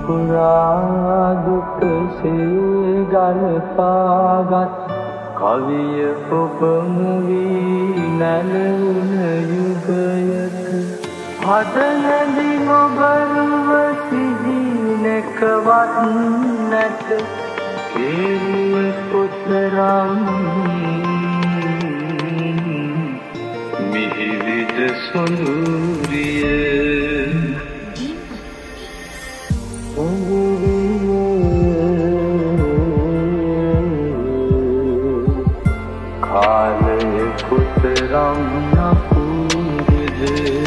පුරා දුකසේ ගලපාගත් කවිය ඔබම වී නැලුන යුගයක හදනදිම බරුව සිහි නැකවත් නැත කෙරුව කොතරම් මිහිරිද සොඳුරිය කාලය කොතරම් නපුරුද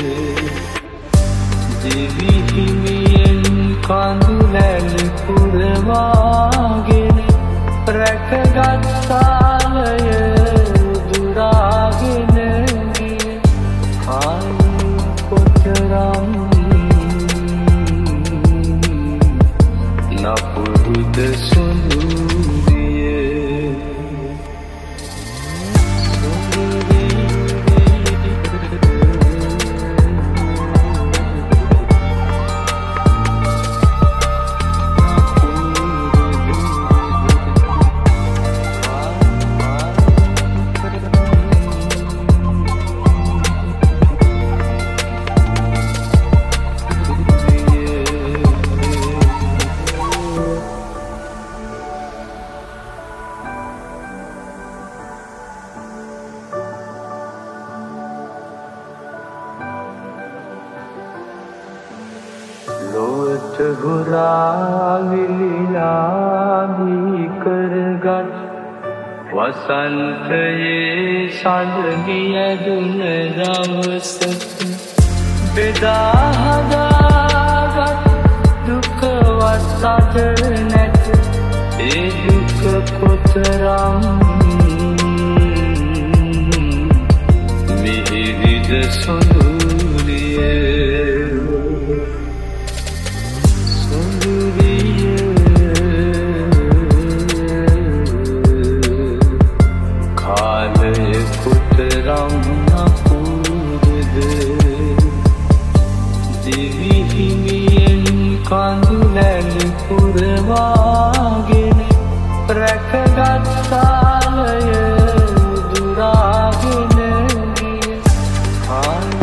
දිවි හිමියෙන් කඳුලැල් පුරවාගෙන රැකගත් සාලය දුරාගෙන ගිය කාලය කොතරම් නපුරුද සොඳුරිය ලොවට හුරා විලිලා කරගත් වසන්තයේ සඳගි ඇදුන දවසක බෙදා හදාගත් දුකවත් අද නැත ඒ දුක කොතරම් මිහිරිද සොඳුරිය කොතරම් නපුරුද දිවි හිමියෙන් කඳුලැල් පුරවාගෙන රැකගත් සාලය දුරාගෙන ගිය